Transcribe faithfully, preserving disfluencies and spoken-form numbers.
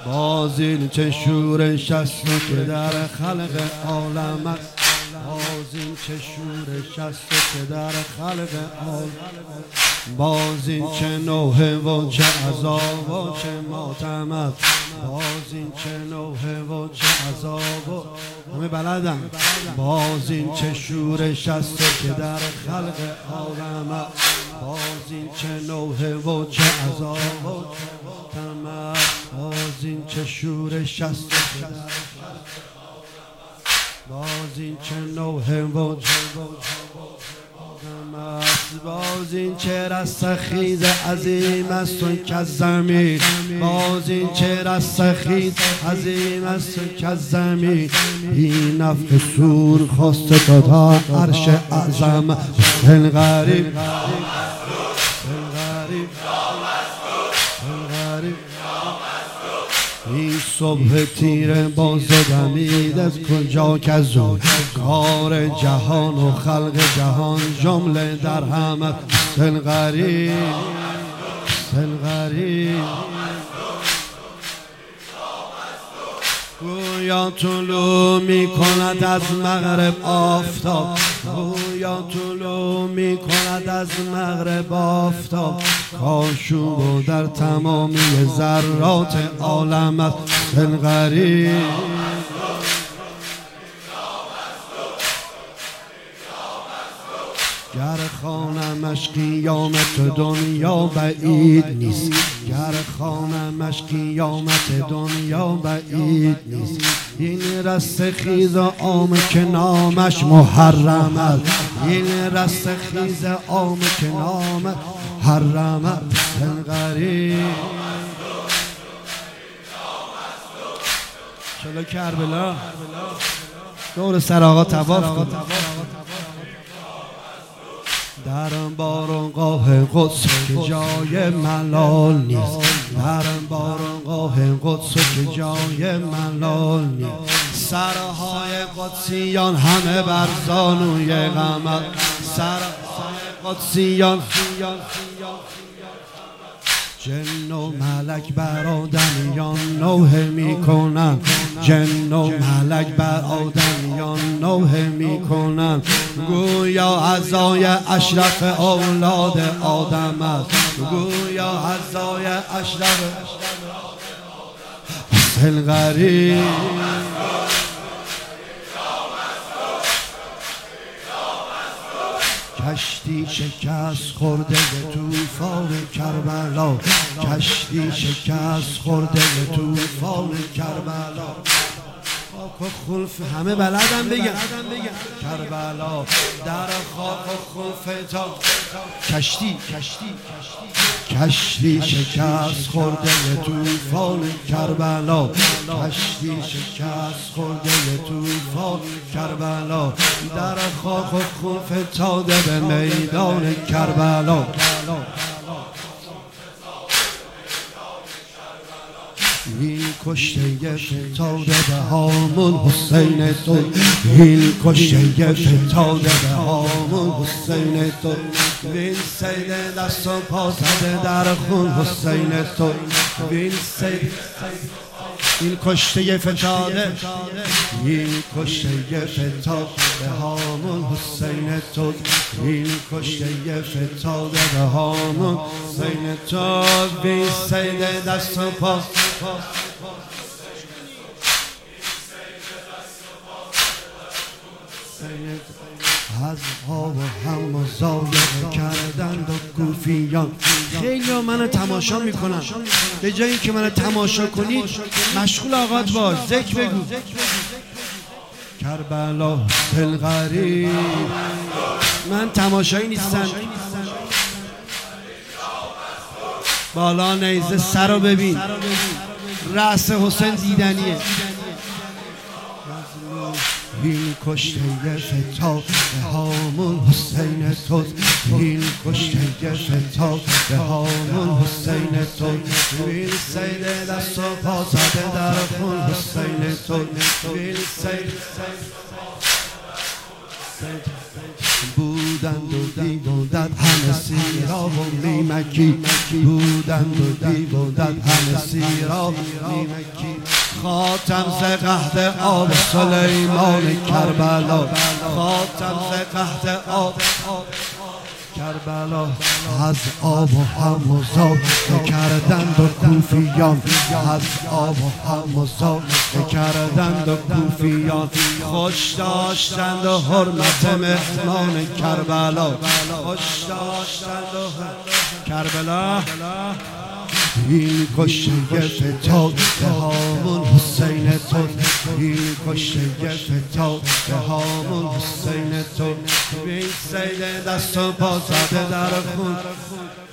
باز این چه شورش است که در خلق عالم است، باز این چه شورش است که در خلق عالم، باز این چه نوحه و چه عذاب و چه ماتم است، باز این چه نوحه و چه عذاب و همه بلدم، باز این چه شورش است که در خلق عالم است، باز این چه نوحه و چه عذاب و ماتم است، باز این چه شورش است، باز این چه نوحه و چه باز این چه رستخیز عظیم است و که زمین، باز این چه رستخیز عظیم است و که زمین، بی نفع سور خواسته تا تا عرش اعظم حسین غریب این صبح تیره باز دمید از کجا که زور کار جهان و خلق جهان جمله در همه حسین غریب حسین غریب گویا طلوع می کند از مغرب آفتاب، گویا طلوع می کند از مغرب آفتاب، کاشو در تمامی ذرات عالم است حسین غریب گر خوانمش قیامت دنیا بعید نیست، گر خوانمش قیامت دنیا بعید نیست، این رستخیز عام که نامش محرم است، این رستخیز عام که نامش محرم است حسین غریب چلو کربلا دور سر آقا طواف کن در بارگاه قدس که جای ملال نیست، در بارگاه قدس که جای ملال نیست، سرهای قدسیان همه بر زانوی قمر، سرهای قدسیان جن و ملک بر آدمیان نوحه می کنن، جن و ملک بر آدمیان نوحه می کنن، گویا عزای اشرف اولاد آدم است، گویا عزای اشرف حسین غریب کشتی شکست خورده طوفان کربلا، کشتی شکست خورده طوفان کربلا، خاک و خلف همه بلدم بگم کربلا در خاک و خلف تا کشتی کشتی کشتی شکست خورده طوفان کربلا، کشتی شکست خورده طوفان کربلا، در خاک و خون فتاده به میدان کربلا، این کشته فتاده به هامون حسین تو، این کشته فتاده به هامون حسین تو، این سید دست و پا زده در خون حسین تو، این سید این کشته فتاده این کشته فتاده به هامون حسین تو، این کشته فتاده به هامون حسین تو، این سید دست و پا از ها و هم مزایده کردند و گوفیان، خیلی ها منو تماشا میکنن، به جایی که منو تماشا کنید مشغول آقات باش، ذکر بگو کربلا حسین غریب، من تماشایی نیستم، بالا نیزه سر رو ببین، رأس حسین دیدنیه، این کشته فتاده به هامون حسین تو، این کشته فتاده به هامون حسین تو، این سید دست و پا زده در خون حسین تو، این سید بودند و دیوندد همه سیرا و نیمکی، بودند و دیوندد همه سیراب نیمکی خاتم ز قحط آب سلیمان کربلا خاتم ز قحط آب کربلا از آب و هم و زاد کردند و کوفیان از آب و هم و زاد کردند و کوفیان خوش داشتند و حرمت مهمان کربلا خوش داشتند و کربلا این کشته فتاد به هامون حسین تو این کشته فتاد به هامون حسین تو این سید دست و پا زده در خون